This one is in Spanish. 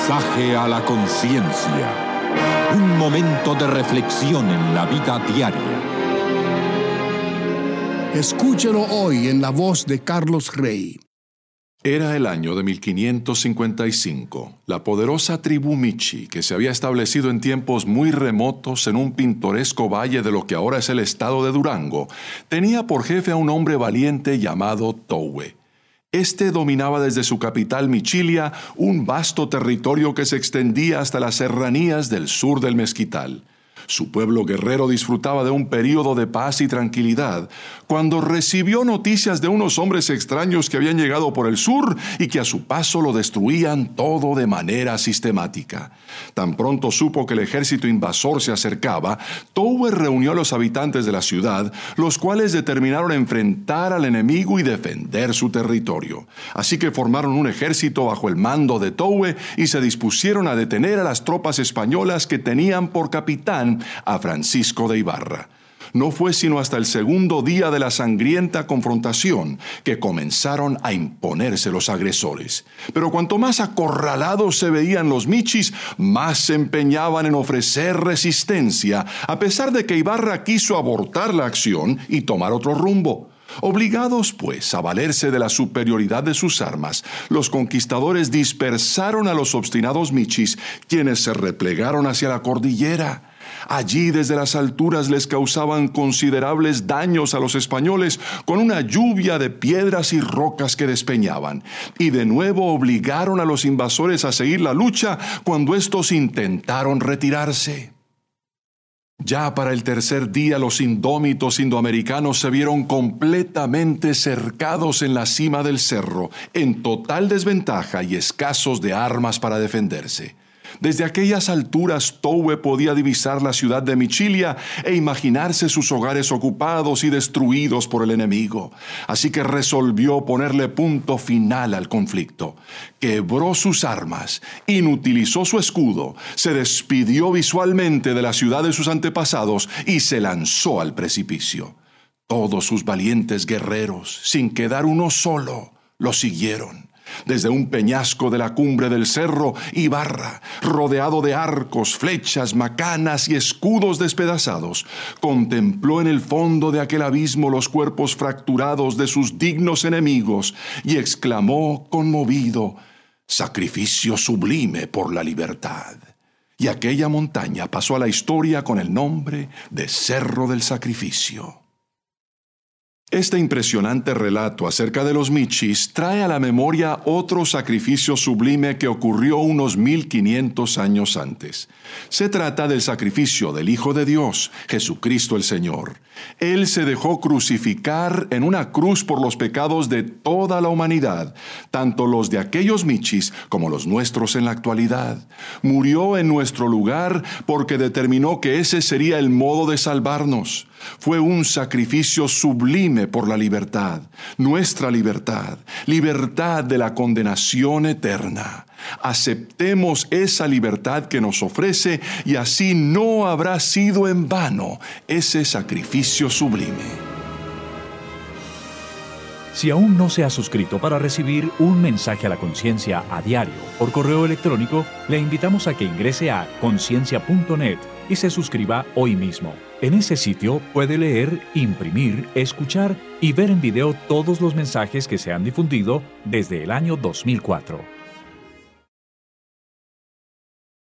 Mensaje a la conciencia. Un momento de reflexión en la vida diaria. Escúchelo hoy en la voz de Carlos Rey. Era el año de 1555. La poderosa tribu Michi, que se había establecido en tiempos muy remotos en un pintoresco valle de lo que ahora es el estado de Durango, tenía por jefe a un hombre valiente llamado Towe. Este dominaba desde su capital Michilia un vasto territorio que se extendía hasta las serranías del sur del Mezquital. Su pueblo guerrero disfrutaba de un período de paz y tranquilidad cuando recibió noticias de unos hombres extraños que habían llegado por el sur y que a su paso lo destruían todo de manera sistemática. Tan pronto supo que el ejército invasor se acercaba, Towe reunió a los habitantes de la ciudad, los cuales determinaron enfrentar al enemigo y defender su territorio. Así que formaron un ejército bajo el mando de Towe y se dispusieron a detener a las tropas españolas que tenían por capitán a Francisco de Ibarra. No fue sino hasta el segundo día de la sangrienta confrontación que comenzaron a imponerse los agresores. Pero cuanto más acorralados se veían los michis, más se empeñaban en ofrecer resistencia, a pesar de que Ibarra quiso abortar la acción y tomar otro rumbo. Obligados, pues, a valerse de la superioridad de sus armas, los conquistadores dispersaron a los obstinados michis, quienes se replegaron hacia la cordillera. Allí, desde las alturas, les causaban considerables daños a los españoles con una lluvia de piedras y rocas que despeñaban. Y de nuevo obligaron a los invasores a seguir la lucha cuando estos intentaron retirarse. Ya para el tercer día, los indómitos indoamericanos se vieron completamente cercados en la cima del cerro, en total desventaja y escasos de armas para defenderse. Desde aquellas alturas, Towe podía divisar la ciudad de Michilia e imaginarse sus hogares ocupados y destruidos por el enemigo. Así que resolvió ponerle punto final al conflicto. Quebró sus armas, inutilizó su escudo, se despidió visualmente de la ciudad de sus antepasados y se lanzó al precipicio. Todos sus valientes guerreros, sin quedar uno solo, lo siguieron. Desde un peñasco de la cumbre del cerro, Ibarra, rodeado de arcos, flechas, macanas y escudos despedazados, contempló en el fondo de aquel abismo los cuerpos fracturados de sus dignos enemigos y exclamó conmovido: «Sacrificio sublime por la libertad». Y aquella montaña pasó a la historia con el nombre de Cerro del Sacrificio. Este impresionante relato acerca de los michis trae a la memoria otro sacrificio sublime que ocurrió unos 1500 años antes. Se trata del sacrificio del Hijo de Dios, Jesucristo el Señor. Él se dejó crucificar en una cruz por los pecados de toda la humanidad, tanto los de aquellos michis como los nuestros en la actualidad. Murió en nuestro lugar porque determinó que ese sería el modo de salvarnos. Fue un sacrificio sublime por la libertad, nuestra libertad, libertad de la condenación eterna. Aceptemos esa libertad que nos ofrece y así no habrá sido en vano ese sacrificio sublime. Si aún no se ha suscrito para recibir un mensaje a la conciencia a diario por correo electrónico, le invitamos a que ingrese a conciencia.net y se suscriba hoy mismo. En ese sitio puede leer, imprimir, escuchar y ver en video todos los mensajes que se han difundido desde el año 2004.